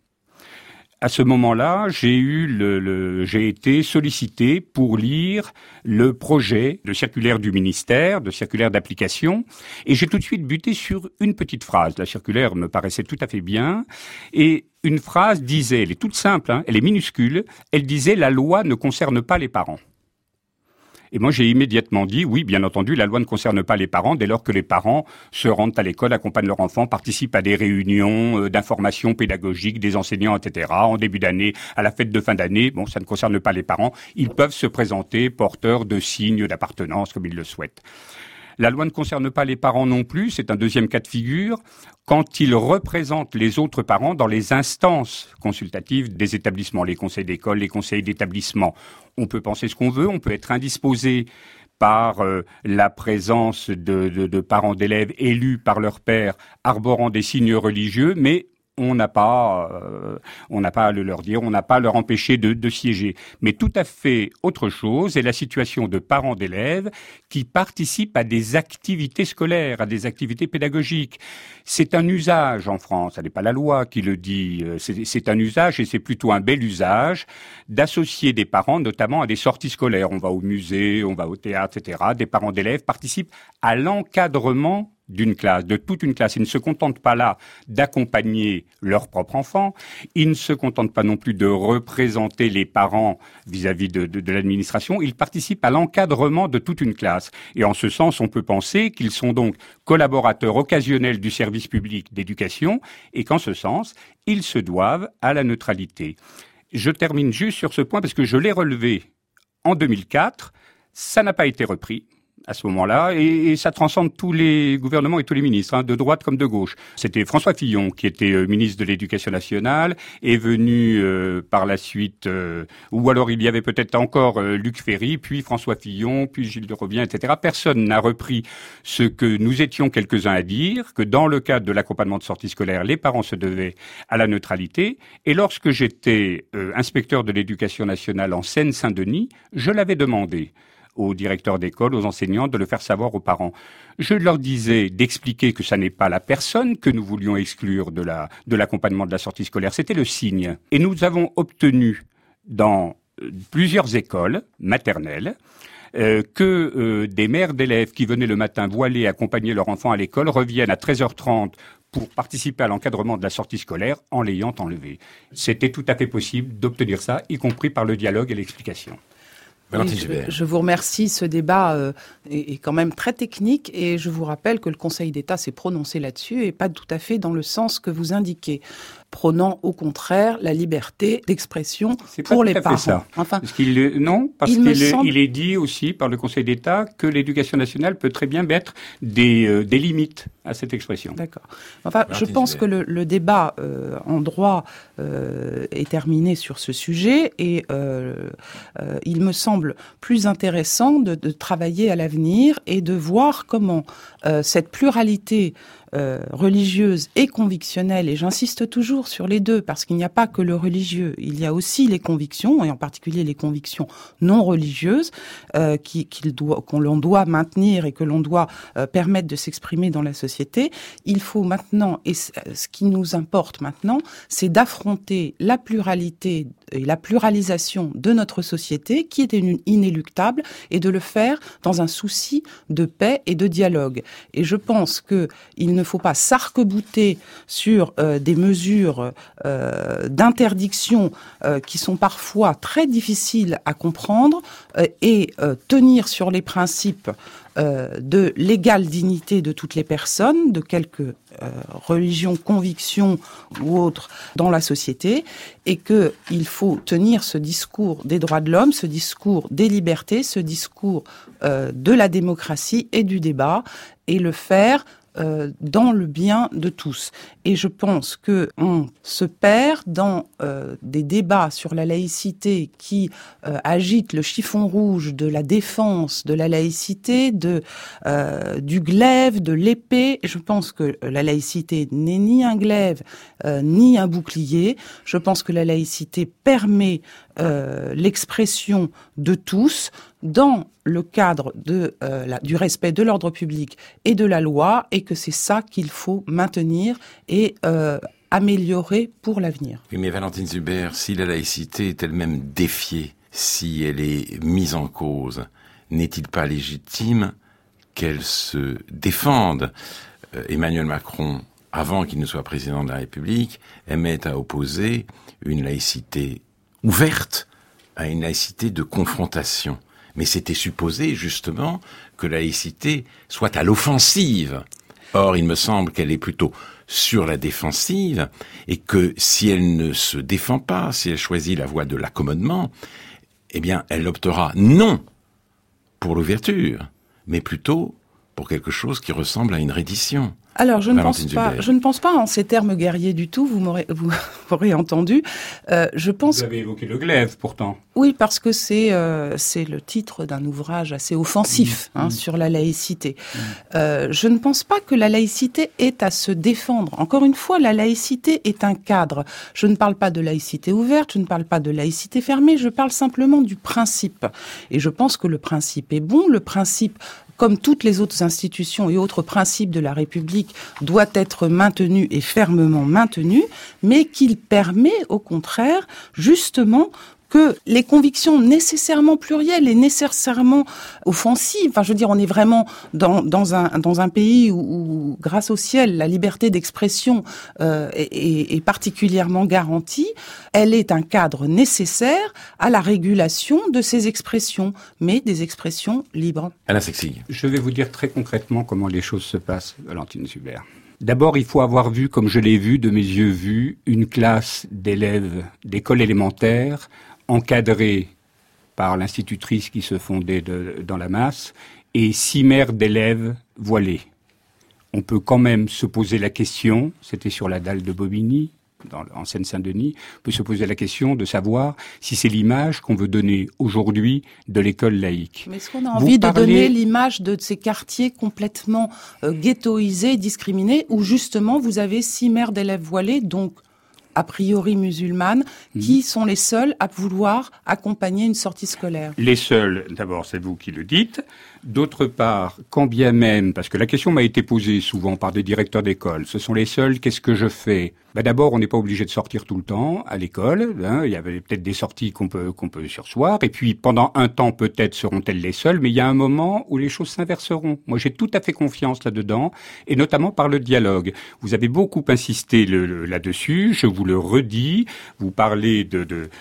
À ce moment-là, j'ai eu le, le, j'ai été sollicité pour lire le projet de circulaire du ministère, de circulaire d'application, et j'ai tout de suite buté sur une petite phrase. La circulaire me paraissait tout à fait bien, et une phrase disait, elle est toute simple, hein, elle est minuscule, elle disait « La loi ne concerne pas les parents ». Et moi, j'ai immédiatement dit, oui, bien entendu, la loi ne concerne pas les parents dès lors que les parents se rendent à l'école, accompagnent leur enfant, participent à des réunions euh, d'information pédagogique des enseignants, et cetera. En début d'année, à la fête de fin d'année, bon, ça ne concerne pas les parents. Ils peuvent se présenter porteurs de signes d'appartenance comme ils le souhaitent. La loi ne concerne pas les parents non plus, c'est un deuxième cas de figure, quand ils représentent les autres parents dans les instances consultatives des établissements, les conseils d'école, les conseils d'établissement. On peut penser ce qu'on veut, on peut être indisposé par euh, la présence de, de, de parents d'élèves élus par leur père arborant des signes religieux, mais on n'a pas, euh, on n'a pas à le leur dire, on n'a pas à leur empêcher de, de siéger. Mais tout à fait autre chose est la situation de parents d'élèves qui participent à des activités scolaires, à des activités pédagogiques. C'est un usage en France, ce n'est pas la loi qui le dit, c'est, c'est un usage et c'est plutôt un bel usage d'associer des parents notamment à des sorties scolaires. On va au musée, on va au théâtre, et cetera. Des parents d'élèves participent à l'encadrement d'une classe, de toute une classe. Ils ne se contentent pas là d'accompagner leur propre enfant, ils ne se contentent pas non plus de représenter les parents vis-à-vis de, de, de l'administration, ils participent à l'encadrement de toute une classe. Et en ce sens, on peut penser qu'ils sont donc collaborateurs occasionnels du service public d'éducation et qu'en ce sens, ils se doivent à la neutralité. Je termine juste sur ce point parce que je l'ai relevé en deux mille quatre, ça n'a pas été repris à ce moment-là, et, et ça transcende tous les gouvernements et tous les ministres, hein, de droite comme de gauche. C'était François Fillon qui était euh, ministre de l'Éducation nationale, est venu euh, par la suite, euh, ou alors il y avait peut-être encore euh, Luc Ferry, puis François Fillon, puis Gilles de Rovien, et cetera. Personne n'a repris ce que nous étions quelques-uns à dire, que dans le cadre de l'accompagnement de sortie scolaire, les parents se devaient à la neutralité. Et lorsque j'étais euh, inspecteur de l'Éducation nationale en Seine-Saint-Denis, je l'avais demandé aux directeurs d'école, aux enseignants, de le faire savoir aux parents. Je leur disais d'expliquer que ça n'est pas la personne que nous voulions exclure de la, de l'accompagnement de la sortie scolaire, c'était le signe. Et nous avons obtenu dans plusieurs écoles maternelles euh, que euh, des mères d'élèves qui venaient le matin voilés accompagner leur enfant à l'école reviennent à treize heures trente pour participer à l'encadrement de la sortie scolaire en l'ayant enlevé. C'était tout à fait possible d'obtenir ça, y compris par le dialogue et l'explication. Oui, je, je vous remercie. Ce débat euh, est, est quand même très technique et je vous rappelle que le Conseil d'État s'est prononcé là-dessus et pas tout à fait dans le sens que vous indiquez, prônant au contraire la liberté d'expression c'est pour pas les tout à parents. fait ça. Enfin, parce qu'il, non, parce il qu'il semble... il est dit aussi par le Conseil d'État que l'éducation nationale peut très bien mettre des, euh, des limites à cette expression. D'accord. Enfin, Martin, je pense que le, le débat euh, en droit euh, est terminé sur ce sujet et euh, euh, il me semble plus intéressant de, de travailler à l'avenir et de voir comment euh, cette pluralité Euh, religieuse et convictionnelle, et j'insiste toujours sur les deux, parce qu'il n'y a pas que le religieux, il y a aussi les convictions, et en particulier les convictions non religieuses, euh, qui, qu'il doit, qu'on l'on doit maintenir et que l'on doit euh, permettre de s'exprimer dans la société. Il faut maintenant, et ce qui nous importe maintenant, c'est d'affronter la pluralité et la pluralisation de notre société, qui est inéluctable, et de le faire dans un souci de paix et de dialogue. Et je pense que il ne faut pas s'arc-bouter sur euh, des mesures euh, d'interdiction euh, qui sont parfois très difficiles à comprendre euh, et euh, tenir sur les principes euh, de l'égale dignité de toutes les personnes, de quelque euh, religion, conviction ou autre dans la société, et qu'il faut tenir ce discours des droits de l'homme, ce discours des libertés, ce discours euh, de la démocratie et du débat, et le faire Euh, dans le bien de tous. Et je pense que on se perd dans euh, des débats sur la laïcité qui euh, agitent le chiffon rouge de la défense de la laïcité, de euh, du glaive, de l'épée. Je pense que la laïcité n'est ni un glaive euh, ni un bouclier. Je pense que la laïcité permet euh, l'expression de tous dans le cadre de, euh, la, du respect de l'ordre public et de la loi, et que c'est ça qu'il faut maintenir et euh, améliorer pour l'avenir. Oui, mais Valentine Zuber, si la laïcité est elle-même défiée, si elle est mise en cause, n'est-il pas légitime qu'elle se défende ? euh, Emmanuel Macron, avant qu'il ne soit président de la République, aimait à opposer une laïcité ouverte à une laïcité de confrontation. Mais c'était supposé, justement, que la laïcité soit à l'offensive. Or, il me semble qu'elle est plutôt sur la défensive, et que si elle ne se défend pas, si elle choisit la voie de l'accommodement, eh bien, elle optera non pour l'ouverture, mais plutôt pour quelque chose qui ressemble à une reddition. Alors, je ne pense pas, je ne pense pas en ces termes guerriers du tout, vous m'aurez, vous m'aurez entendu. Euh, je pense. Vous avez évoqué le glaive, pourtant. Oui, parce que c'est, euh, c'est le titre d'un ouvrage assez offensif, mmh, hein, mmh. sur la laïcité. Mmh. Euh, je ne pense pas que la laïcité ait à se défendre. Encore une fois, la laïcité est un cadre. Je ne parle pas de laïcité ouverte, je ne parle pas de laïcité fermée, je parle simplement du principe. Et je pense que le principe est bon, le principe, comme toutes les autres institutions et autres principes de la République, doit être maintenu et fermement maintenu, mais qu'il permet, au contraire, justement, que les convictions nécessairement plurielles et nécessairement offensives, enfin je veux dire, on est vraiment dans, dans, un, dans un pays où, où, grâce au ciel, la liberté d'expression euh, est, est particulièrement garantie, elle est un cadre nécessaire à la régulation de ces expressions, mais des expressions libres. Alain Sexig. Je vais vous dire très concrètement comment les choses se passent, Valentine Subert. D'abord, il faut avoir vu, comme je l'ai vu, de mes yeux vus, une classe d'élèves d'école élémentaire encadrée par l'institutrice qui se fondait de, dans la masse et six mères d'élèves voilées. On peut quand même se poser la question, c'était sur la dalle de Bobigny, dans, en Seine-Saint-Denis, on peut se poser la question de savoir si c'est l'image qu'on veut donner aujourd'hui de l'école laïque. Mais est-ce qu'on a envie Vous de parlez... donner l'image de ces quartiers complètement euh, ghettoisés, discriminés, où justement vous avez six mères d'élèves voilées, donc a priori musulmanes, mmh. qui sont les seuls à vouloir accompagner une sortie scolaire? Les seuls, d'abord, c'est vous qui le dites. D'autre part, quand bien même, parce que la question m'a été posée souvent par des directeurs d'école, ce sont les seuls, qu'est-ce que je fais? Ben d'abord, on n'est pas obligé de sortir tout le temps à l'école. Hein, il y avait peut-être des sorties qu'on peut qu'on peut surseoir. Et puis, pendant un temps, peut-être seront-elles les seules. Mais il y a un moment où les choses s'inverseront. Moi, j'ai tout à fait confiance là-dedans, et notamment par le dialogue. Vous avez beaucoup insisté le, le, là-dessus. Je vous le redis. Vous parlez de, de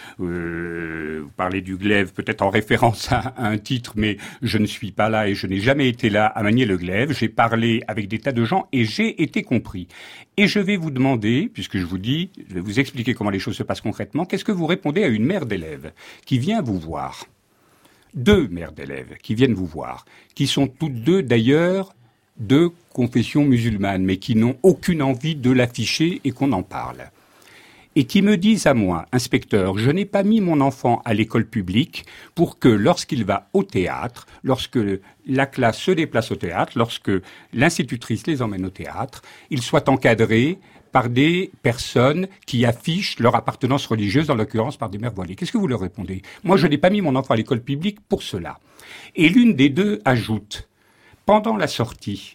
euh, vous parlez du glaive, peut-être en référence à, à un titre, mais je ne suis pas là et je n'ai jamais été là à manier le glaive. J'ai parlé avec des tas de gens et j'ai été compris. Et je vais vous demander, puisque je vous dis, je vais vous expliquer comment les choses se passent concrètement, qu'est-ce que vous répondez à une mère d'élèves qui vient vous voir? Deux mères d'élèves qui viennent vous voir, qui sont toutes deux d'ailleurs de confession musulmane, mais qui n'ont aucune envie de l'afficher et qu'on en parle. Et qui me disent à moi, inspecteur, je n'ai pas mis mon enfant à l'école publique pour que lorsqu'il va au théâtre, lorsque la classe se déplace au théâtre, lorsque l'institutrice les emmène au théâtre, il soit encadré par des personnes qui affichent leur appartenance religieuse, en l'occurrence par des mères voilées. Qu'est-ce que vous leur répondez? Moi, je n'ai pas mis mon enfant à l'école publique pour cela. Et l'une des deux ajoute, pendant la sortie,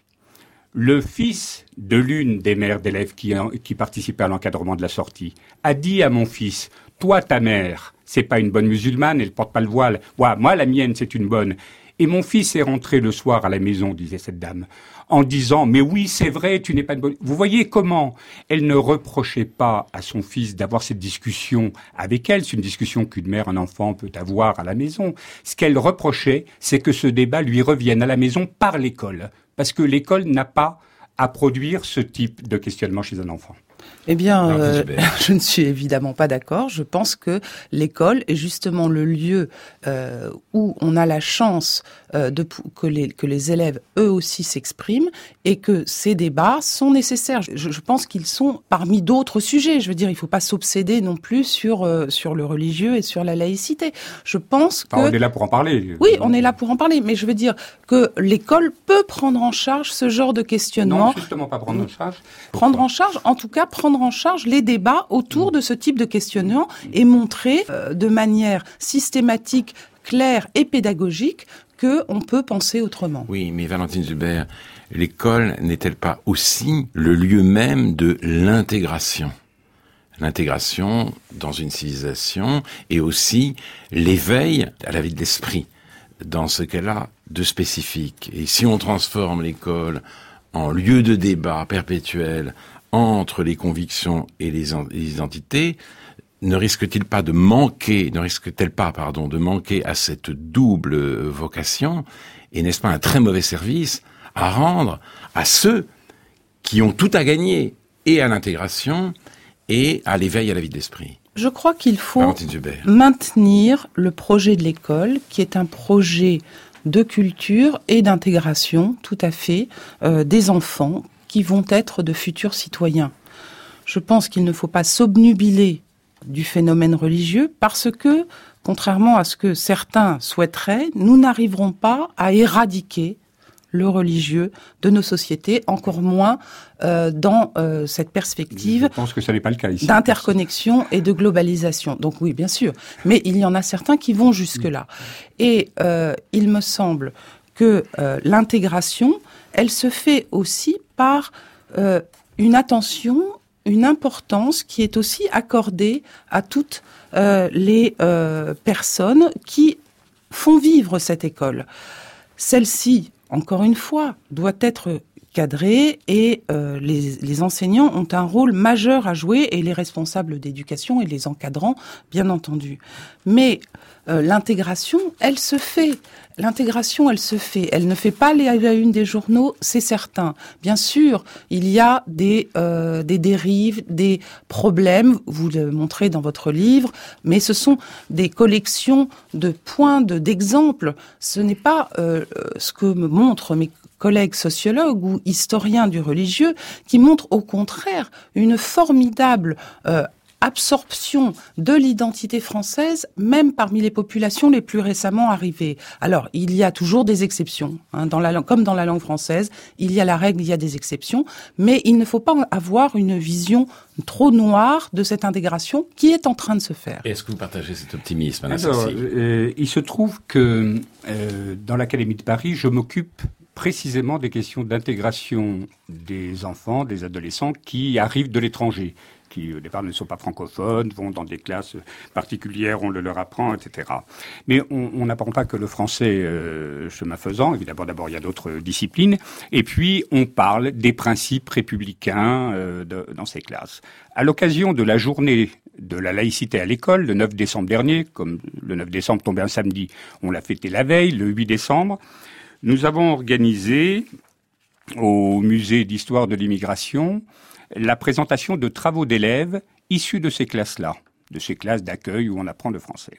le fils de l'une des mères d'élèves qui, qui participaient à l'encadrement de la sortie a dit à mon fils, toi, ta mère, c'est pas une bonne musulmane, elle porte pas le voile. Ouais, moi, la mienne, c'est une bonne. Et mon fils est rentré le soir à la maison, disait cette dame, en disant, mais oui, c'est vrai, tu n'es pas une bonne... Vous voyez comment elle ne reprochait pas à son fils d'avoir cette discussion avec elle. C'est une discussion qu'une mère, un enfant peut avoir à la maison. Ce qu'elle reprochait, c'est que ce débat lui revienne à la maison par l'école. Parce que l'école n'a pas à produire ce type de questionnement chez un enfant. Eh bien, euh, je ne suis évidemment pas d'accord. Je pense que l'école est justement le lieu euh, où on a la chance euh, de que les que les élèves eux aussi s'expriment et que ces débats sont nécessaires. Je, je pense qu'ils sont parmi d'autres sujets. Je veux dire, il ne faut pas s'obséder non plus sur euh, sur le religieux et sur la laïcité. Je pense que enfin, on est là pour en parler. Oui, on est là pour en parler. Mais je veux dire que l'école peut prendre en charge ce genre de questionnement. Non, justement pas prendre en charge. Prendre en charge, en tout cas, prendre en charge les débats autour de ce type de questionnement et montrer euh, de manière systématique, claire et pédagogique qu'on peut penser autrement. Oui, mais Valentine Subert, l'école n'est-elle pas aussi le lieu même de l'intégration ? L'intégration dans une civilisation et aussi l'éveil à la vie de l'esprit, dans ce qu'elle a de spécifique. Et si on transforme l'école en lieu de débat perpétuel entre les convictions et les, les identités, ne risque-t-il pas de manquer, ne risque-t-elle pas, pardon, de manquer à cette double vocation, et n'est-ce pas un très mauvais service à rendre à ceux qui ont tout à gagner, et à l'intégration, et à l'éveil à la vie de l'esprit? Je crois qu'il faut maintenir le projet de l'école, qui est un projet de culture et d'intégration, tout à fait, euh, des enfants qui vont être de futurs citoyens. Je pense qu'il ne faut pas s'obnubiler du phénomène religieux parce que, contrairement à ce que certains souhaiteraient, nous n'arriverons pas à éradiquer le religieux de nos sociétés, encore moins euh, dans euh, cette perspective. Je pense que ça n'est pas le cas ici. D'interconnexion et de globalisation. Donc oui, bien sûr. Mais il y en a certains qui vont jusque-là. Et euh, il me semble que euh, l'intégration, elle se fait aussi par euh, une attention, une importance qui est aussi accordée à toutes euh, les euh, personnes qui font vivre cette école. Celle-ci, encore une fois, doit être cadrée et euh, les, les enseignants ont un rôle majeur à jouer et les responsables d'éducation et les encadrants, bien entendu. Mais euh, l'intégration, elle se fait. L'intégration, elle se fait. Elle ne fait pas les, la une des journaux, c'est certain. Bien sûr, il y a des, euh, des dérives, des problèmes, vous le montrez dans votre livre, mais ce sont des collections de points, de, d'exemples. Ce n'est pas euh, ce que me montrent mes collègues sociologues ou historiens du religieux, qui montrent au contraire une formidable euh, absorption de l'identité française, même parmi les populations les plus récemment arrivées. Alors, il y a toujours des exceptions, hein, dans la langue, comme dans la langue française, il y a la règle, il y a des exceptions, mais il ne faut pas avoir une vision trop noire de cette intégration qui est en train de se faire. Et est-ce que vous partagez cet optimisme, Alain Alors, Sarcy ? euh, il se trouve que euh, dans l'Académie de Paris, je m'occupe précisément des questions d'intégration des enfants, des adolescents qui arrivent de l'étranger, qui au départ ne sont pas francophones, vont dans des classes particulières, on le leur apprend, et cetera. Mais on n'apprend pas que le français euh, chemin faisant, évidemment d'abord il y a d'autres disciplines, et puis on parle des principes républicains euh, de, dans ces classes. À l'occasion de la journée de la laïcité à l'école, le neuf décembre dernier, comme le neuf décembre tombait un samedi, on l'a fêté la veille, le huit décembre, nous avons organisé au musée d'histoire de l'immigration la présentation de travaux d'élèves issus de ces classes-là, de ces classes d'accueil où on apprend le français.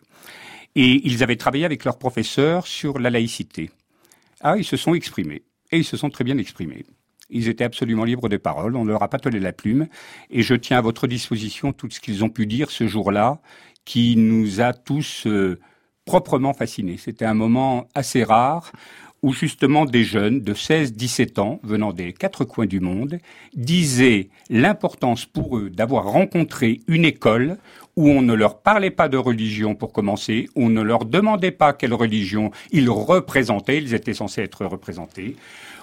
Et ils avaient travaillé avec leurs professeurs sur la laïcité. Ah, ils se sont exprimés. Et ils se sont très bien exprimés. Ils étaient absolument libres de parole, on ne leur a pas tolé la plume. Et je tiens à votre disposition tout ce qu'ils ont pu dire ce jour-là, qui nous a tous euh, proprement fascinés. C'était un moment assez rare, où justement des jeunes de seize à dix-sept ans, venant des quatre coins du monde, disaient l'importance pour eux d'avoir rencontré une école où on ne leur parlait pas de religion pour commencer, on ne leur demandait pas quelle religion ils représentaient, ils étaient censés être représentés,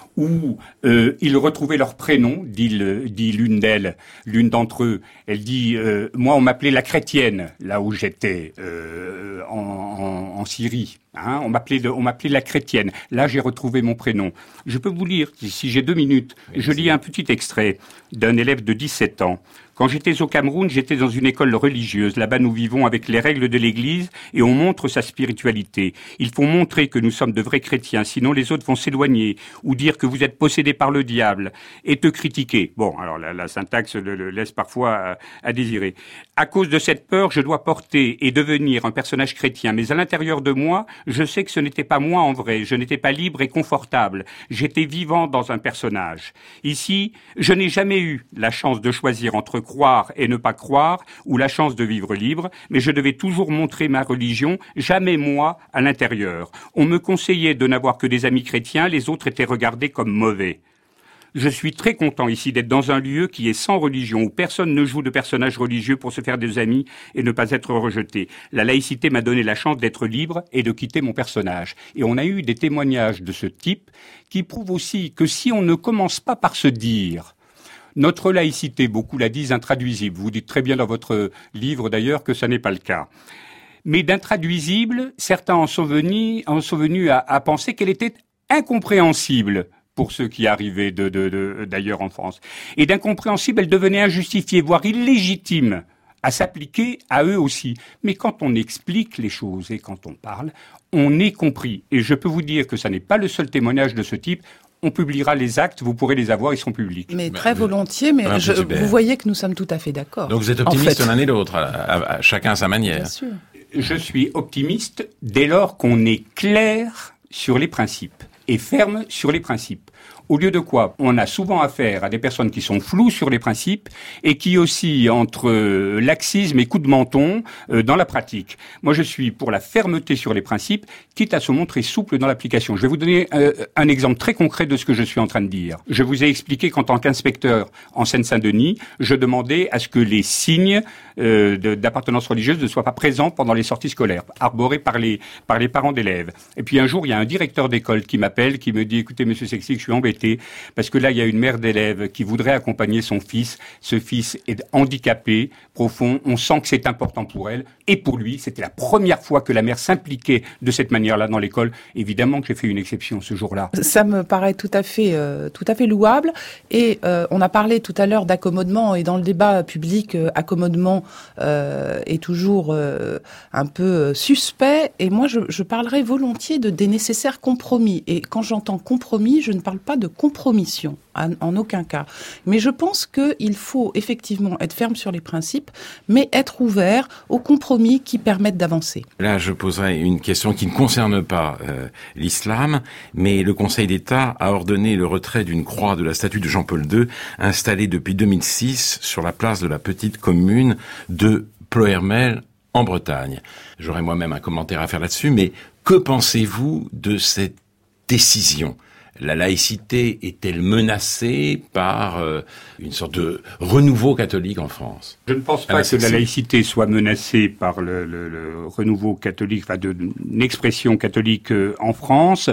où euh, ils retrouvaient leur prénom, dit, le, dit l'une d'elles, l'une d'entre eux. Elle dit euh, « Moi, on m'appelait la chrétienne, là où j'étais, euh, en, en, en Syrie. Hein, on m'appelait de, on m'appelait la chrétienne. Là, j'ai retrouvé mon prénom. » Je peux vous lire, si j'ai deux minutes, je lis un petit extrait d'un élève de dix-sept ans. Quand j'étais au Cameroun, j'étais dans une école religieuse. Là-bas, nous vivons avec les règles de l'Église et on montre sa spiritualité. Il faut montrer que nous sommes de vrais chrétiens, sinon les autres vont s'éloigner ou dire que vous êtes possédés par le diable et te critiquer. Bon, alors la, la syntaxe le, le laisse parfois à, à désirer. À cause de cette peur, je dois porter et devenir un personnage chrétien. Mais à l'intérieur de moi, je sais que ce n'était pas moi en vrai. Je n'étais pas libre et confortable. J'étais vivant dans un personnage. Ici, je n'ai jamais eu la chance de choisir entre croire et ne pas croire, ou la chance de vivre libre, mais je devais toujours montrer ma religion, jamais moi, à l'intérieur. On me conseillait de n'avoir que des amis chrétiens, les autres étaient regardés comme mauvais. Je suis très content ici d'être dans un lieu qui est sans religion, où personne ne joue de personnage religieux pour se faire des amis et ne pas être rejeté. La laïcité m'a donné la chance d'être libre et de quitter mon personnage. Et on a eu des témoignages de ce type qui prouvent aussi que si on ne commence pas par se dire notre laïcité, beaucoup la disent intraduisible. Vous dites très bien dans votre livre d'ailleurs que ça n'est pas le cas. Mais d'intraduisible, certains en sont venus, en sont venus à, à penser qu'elle était incompréhensible pour ceux qui arrivaient de, de, de, d'ailleurs en France. Et d'incompréhensible, elle devenait injustifiée, voire illégitime à s'appliquer à eux aussi. Mais quand on explique les choses et quand on parle, on est compris. Et je peux vous dire que ça n'est pas le seul témoignage de ce type. On publiera les actes, vous pourrez les avoir, ils sont publics. Mais très volontiers, mais je, vous voyez que nous sommes tout à fait d'accord. Donc vous êtes optimiste en fait. L'un et l'autre, à, à, à chacun à sa manière. Bien sûr. Je suis optimiste dès lors qu'on est clair sur les principes et ferme sur les principes. Au lieu de quoi, on a souvent affaire à des personnes qui sont floues sur les principes et qui oscillent entre euh, laxisme et coup de menton euh, dans la pratique. Moi, je suis pour la fermeté sur les principes, quitte à se montrer souple dans l'application. Je vais vous donner euh, un exemple très concret de ce que je suis en train de dire. Je vous ai expliqué qu'en tant qu'inspecteur en Seine-Saint-Denis, je demandais à ce que les signes euh, de, d'appartenance religieuse ne soient pas présents pendant les sorties scolaires, arborés par les, par les parents d'élèves. Et puis un jour, il y a un directeur d'école qui m'appelle, qui me dit « Écoutez, monsieur Sexic, je suis embêté. Parce que là, il y a une mère d'élève qui voudrait accompagner son fils. Ce fils est handicapé, profond. On sent que c'est important pour elle. Et pour lui, c'était la première fois que la mère s'impliquait de cette manière-là dans l'école. Évidemment que j'ai fait une exception ce jour-là. Ça me paraît tout à fait, euh, tout à fait louable. Et euh, on a parlé tout à l'heure d'accommodement. Et dans le débat public, euh, accommodement euh, est toujours euh, un peu suspect. Et moi, je, je parlerai volontiers de des nécessaires compromis. Et quand j'entends compromis, je ne parle pas de compromission, en aucun cas. Mais je pense qu'il faut effectivement être ferme sur les principes, mais être ouvert aux compromis qui permettent d'avancer. Là, je poserai une question qui ne concerne pas euh, l'islam, mais le Conseil d'État a ordonné le retrait d'une croix de la statue de Jean-Paul deux, installée depuis deux mille six sur la place de la petite commune de Ploërmel, en Bretagne. J'aurais moi-même un commentaire à faire là-dessus, mais que pensez-vous de cette décision ? La laïcité est-elle menacée par euh, une sorte de renouveau catholique en France ? Je ne pense pas ah, que la laïcité soit menacée par le, le, le renouveau catholique, enfin de, une expression catholique euh, en France.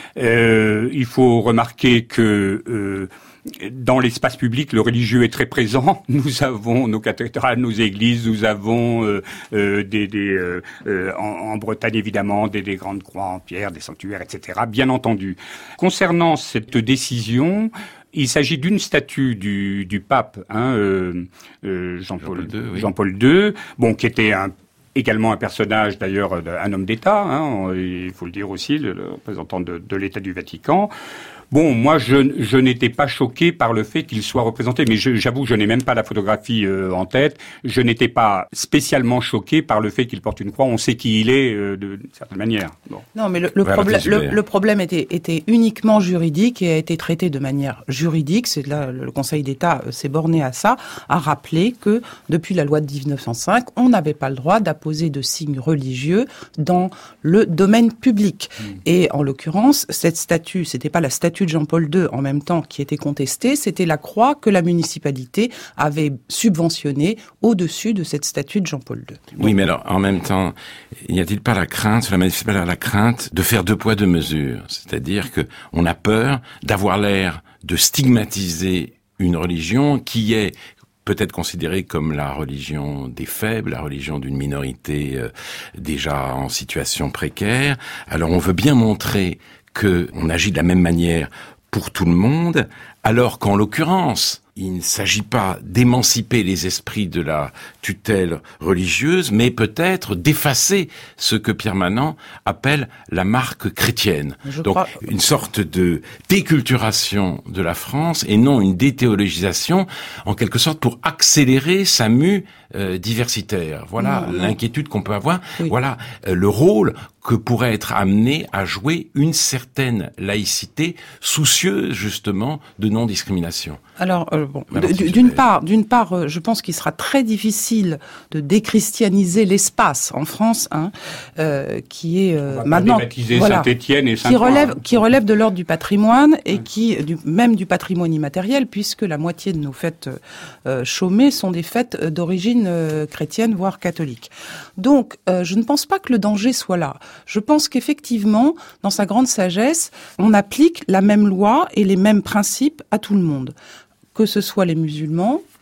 Euh, il faut remarquer que euh, dans l'espace public, le religieux est très présent. Nous avons nos cathédrales, nos églises, nous avons euh, euh, des, des euh, euh, en, en Bretagne évidemment des, des grandes croix en pierre, des sanctuaires, et cetera. Bien entendu. Concernant cette décision, il s'agit d'une statue du, du pape, hein, euh, euh, Jean-Paul, Jean-Paul deux, oui. Jean-Paul deux, bon, qui était un également un personnage, d'ailleurs, un homme d'État, hein, il faut le dire aussi, le, le représentant de, de l'État du Vatican. Bon, moi, je, je n'étais pas choqué par le fait qu'il soit représenté, mais je, j'avoue, je n'ai même pas la photographie euh, en tête. Je n'étais pas spécialement choqué par le fait qu'il porte une croix. On sait qui il est euh, d'une certaine manière. Bon. Non, mais le, le, problème, le, le problème était, était uniquement juridique et a été traité de manière juridique. C'est là, le Conseil d'État s'est borné à ça, à rappeler que depuis la loi de dix-neuf cent cinq, on n'avait pas le droit d'apposer de signes religieux dans le domaine public. Mmh. Et en l'occurrence, cette statue, c'était pas la statue de Jean-Paul deux en même temps qui était contestée, c'était la croix que la municipalité avait subventionnée au-dessus de cette statue de Jean-Paul deux. Oui, mais alors, en même temps, n'y a-t-il pas la crainte, sur la municipalité, la crainte de faire deux poids, deux mesures? C'est-à-dire que on a peur d'avoir l'air de stigmatiser une religion qui est peut-être considérée comme la religion des faibles, la religion d'une minorité euh, déjà en situation précaire. Alors on veut bien montrer qu'on agit de la même manière pour tout le monde, alors qu'en l'occurrence, il ne s'agit pas d'émanciper les esprits de la tutelle religieuse, mais peut-être d'effacer ce que Pierre Manant appelle la marque chrétienne. Je Donc crois... une sorte de déculturation de la France et non une déthéologisation, en quelque sorte pour accélérer sa mue euh, diversitaire. Voilà non, l'inquiétude non. qu'on peut avoir. Oui. Voilà euh, le rôle que pourrait être amené à jouer une certaine laïcité soucieuse justement de non-discrimination. Alors, euh, bon, d'une part, d'une part, euh, je pense qu'il sera très difficile de déchristianiser l'espace en France, hein, euh, qui est euh, maintenant voilà, Saint-Étienne et Saint-Ouen. qui relève, qui relève de l'ordre du patrimoine et qui, du, même du patrimoine immatériel, puisque la moitié de nos fêtes euh, chômées sont des fêtes d'origine euh, chrétienne, voire catholique. Donc, euh, je ne pense pas que le danger soit là. Je pense qu'effectivement, dans sa grande sagesse, on applique la même loi et les mêmes principes à tout le monde. Que ce soit les musulmans,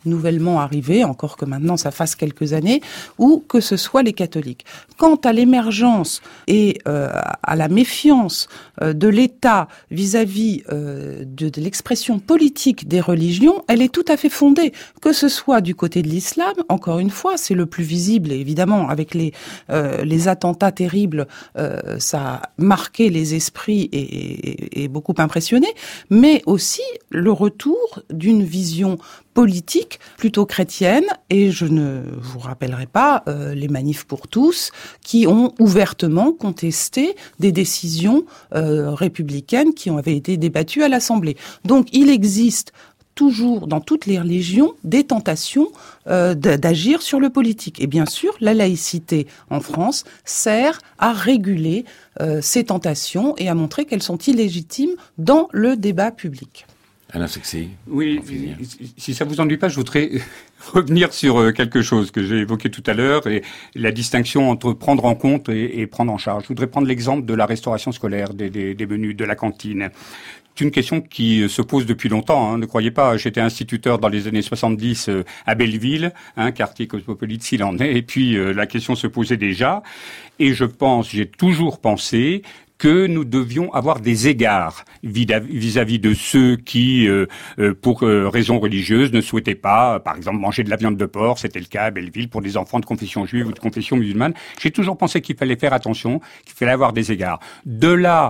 nouvellement arrivés, encore que maintenant ça fasse quelques années, ou que ce soit les catholiques. Quant à l'émergence et euh, à la méfiance euh, de l'État vis-à-vis euh, de, de l'expression politique des religions, elle est tout à fait fondée. Que ce soit du côté de l'islam, encore une fois, c'est le plus visible, et évidemment, avec les, euh, les attentats terribles, euh, ça a marqué les esprits et, et, et beaucoup impressionné, mais aussi le retour d'une vision politique plutôt chrétienne, et je ne vous rappellerai pas euh, les manifs pour tous qui ont ouvertement contesté des décisions euh, républicaines qui ont avaient été débattues à l'Assemblée. Donc il existe toujours dans toutes les religions des tentations euh, d'agir sur le politique. Et bien sûr, la laïcité en France sert à réguler euh, ces tentations et à montrer qu'elles sont illégitimes dans le débat public. Alain Sexy. Oui, si ça vous ennuie pas, je voudrais revenir sur quelque chose que j'ai évoqué tout à l'heure et la distinction entre prendre en compte et, et prendre en charge. Je voudrais prendre l'exemple de la restauration scolaire, des, des, des menus, de la cantine. C'est une question qui se pose depuis longtemps, hein, ne croyez pas. J'étais instituteur dans les années soixante-dix euh, à Belleville, hein, quartier cosmopolite s'il en est, et puis euh, la question se posait déjà. Et je pense, j'ai toujours pensé que nous devions avoir des égards vis-à-vis de ceux qui, euh, pour euh, raisons religieuses, ne souhaitaient pas, par exemple, manger de la viande de porc. C'était le cas à Belleville pour des enfants de confession juive ou de confession musulmane. J'ai toujours pensé qu'il fallait faire attention, qu'il fallait avoir des égards. De là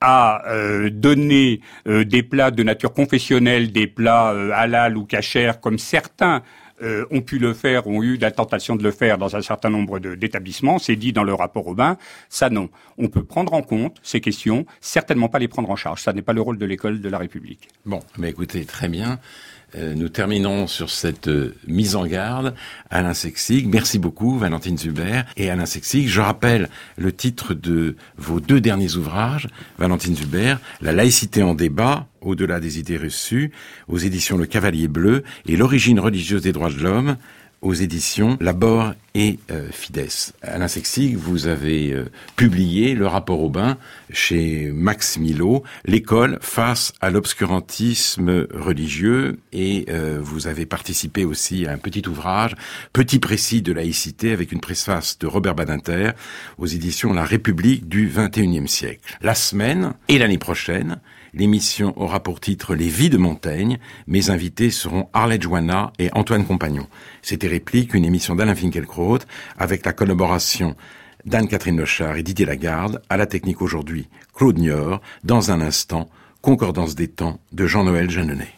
à euh, donner euh, des plats de nature confessionnelle, des plats euh, halal ou kasher, comme certains Euh, ont pu le faire, ont eu la tentation de le faire dans un certain nombre de, d'établissements, c'est dit dans le rapport Aubin, ça non. On peut prendre en compte ces questions, certainement pas les prendre en charge. Ça n'est pas le rôle de l'école de la République. Bon, mais écoutez, très bien. Euh, nous terminons sur cette euh, mise en garde. Alain Sexig, merci beaucoup, Valentine Zuber et Alain Sexig. Je rappelle le titre de vos deux derniers ouvrages, Valentine Zuber, La laïcité en débat, au-delà des idées reçues, aux éditions Le Cavalier Bleu, et L'origine religieuse des droits de l'homme, aux éditions Labor et euh, Fides. Alain Sexig, vous avez euh, publié le rapport Aubin chez Max Milo, l'école face à l'obscurantisme religieux, et euh, vous avez participé aussi à un petit ouvrage, Petit précis de laïcité, avec une préface de Robert Badinter, aux éditions La République du vingt et unième siècle. La semaine et l'année prochaine, l'émission aura pour titre Les vies de Montaigne. Mes invités seront Arlette Joanna et Antoine Compagnon. C'était Réplique, une émission d'Alain Finkielkraut avec la collaboration d'Anne-Catherine Lochard et Didier Lagarde. À la technique aujourd'hui, Claude Niort. Dans un instant, Concordance des temps de Jean-Noël Jeanneney.